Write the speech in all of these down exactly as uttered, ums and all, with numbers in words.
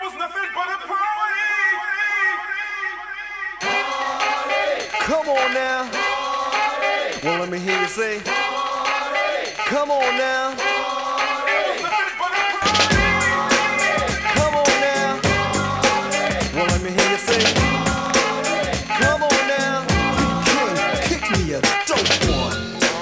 was nothing but a party. Come on now. Well, let me hear you say. Come on now. Come on now. Well, let me hear you say. Come on now. King, kick me a dope one.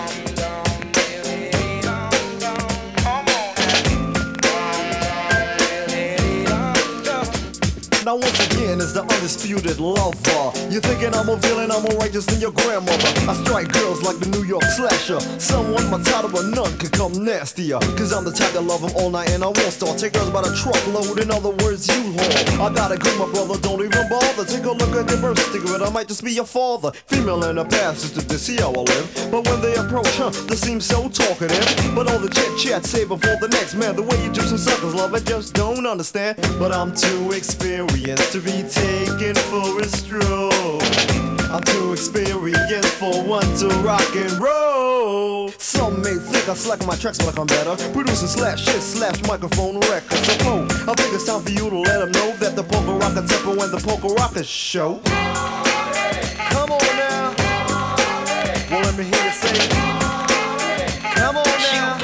Now once again is the undisputed lover. You're thinking I'm a villain, I'm more righteous than your grandmother. I strike girls like the New York slasher. Someone my title but none could come nastier. Cause I'm the type that love them all night and I won't start. Take girls by the truckload, in other words you haul. I gotta go my brother, don't even bother. Take a look at the birth certificate, I might just be your father. Female in the past just to see how I live. But when they approach, huh, they seem so talkative. But all the chit chat save it for the next man. The way you do some suckers love, I just don't understand. But I'm too experienced to be taken for a stroll. I'm too experienced for one to rock and roll. Some may think I slack my tracks, but I come better. Producing slash shit, slash microphone records. So, oh, I think it's time for you to let them know that the polka rocker tempo and the polka rocker show. Come on now. Well, let me hear you say. Come on now.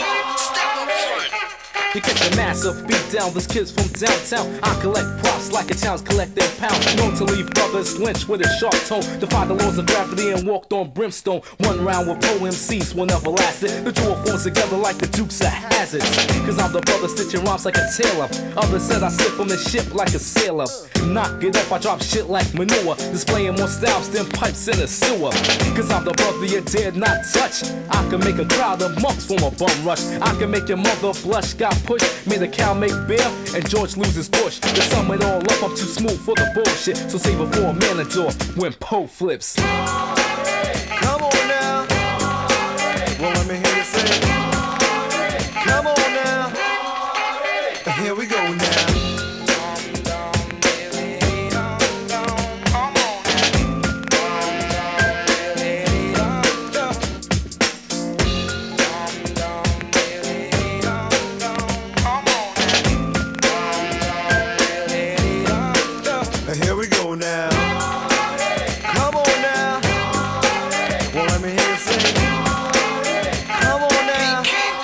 You catch a massive beat down, this kid's from downtown. I collect props like a town's collecting pounds. Known to leave brothers lynched with a sharp tone. Defy the laws of gravity and walked on brimstone. One round with pro M Cs will never last it. The duo forms together like the Dukes of Hazzards. Cause I'm the brother stitching rhymes like a tailor. Others said I slip from the ship like a sailor. Knock it up, I drop shit like manure. Displaying more styles than pipes in a sewer. Cause I'm the brother you dare not touch. I can make a crowd of monks from a bum rush. I can make your mother blush. Got push, made a cow make beer, and George loses push. To sum it all up, I'm too smooth for the bullshit. So save it for a manager when Poe flips. Come on now. Well, let me hear you say. Come on now. Here we go now. Here we go now. Come on now. Well, let me hear you say. Come on now.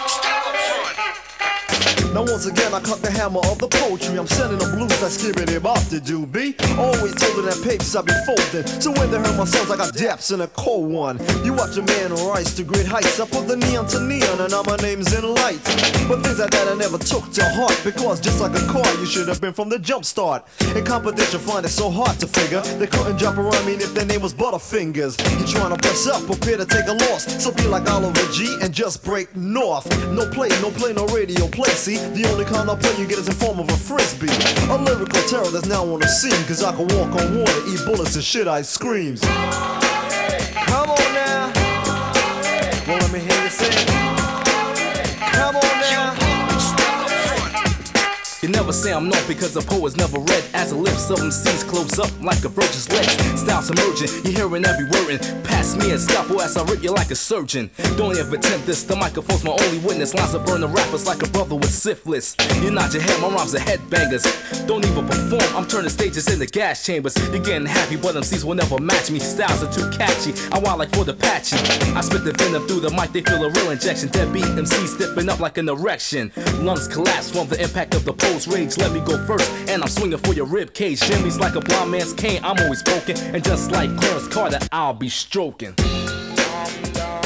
Now once again I cut the hammer of the poetry. I'm sending the blues like skibbity bop to do be. Always told her that papers I be folding. So when they heard my songs I got daps in a cold one. You watch a man rise to great heights. I put the neon to neon and now my name's in lights. But things like that I never took to heart. Because just like a car you should have been from the jump start. In competition find it so hard to figure. They couldn't jump around me if their name was Butterfingers. You trying to press up, prepare to take a loss. So be like Oliver G and just break north. No play, no play, no radio play. See, the only kind of play you get is in form of a frisbee. A lyrical terror that's now on the scene. Cause I can walk on water, eat bullets and shit I screams. Come on now. Well, let me hear you say. Come on now. You never say I'm known because the poet's never read. As the lips of M Cs close up like a virgin's legs. Styles emerging, you're hearing every word and pass me a scalpel as I rip you like a surgeon. Don't ever attempt this, the microphone's my only witness. Lines that burn the rappers like a brother with syphilis. You nod your head, my rhymes are headbangers. Don't even perform, I'm turning stages into gas chambers. You're getting happy, but M Cs will never match me. Styles are too catchy, I wild like for the patchy. I spit the venom through the mic, they feel a real injection. Deadbeat M Cs stiffen up like an erection. Lungs collapse from the impact of the pole. Rage, let me go first, and I'm swinging for your rib cage. Jimmy's like a blind man's cane, I'm always broken, and just like Clarence Carter, I'll be stroking.